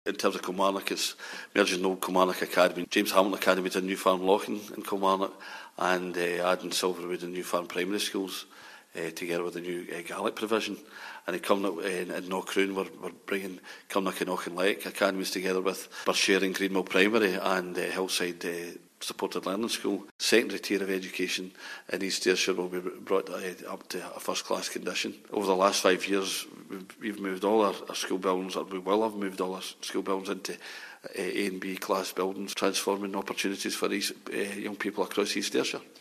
In terms of Kilmarnock, it's merging Old Kilmarnock Academy, James Hamilton Academy to New Farm Lochan in Kilmarnock, and adding Silverwood and New Farm Primary Schools together with the new Gaelic provision. And in Kilmarnock in Knockroon, we're bringing Kilmarnock and Auchinleck academies together with Burshare and Greenmill Primary and Hillside Supported Learning School. Secondary tier of education in East Ayrshire will be brought up to a first class condition. Over the last 5 years, we've moved all our school buildings, or we will have moved all our school buildings into A and B class buildings, transforming opportunities for young people across East Ayrshire.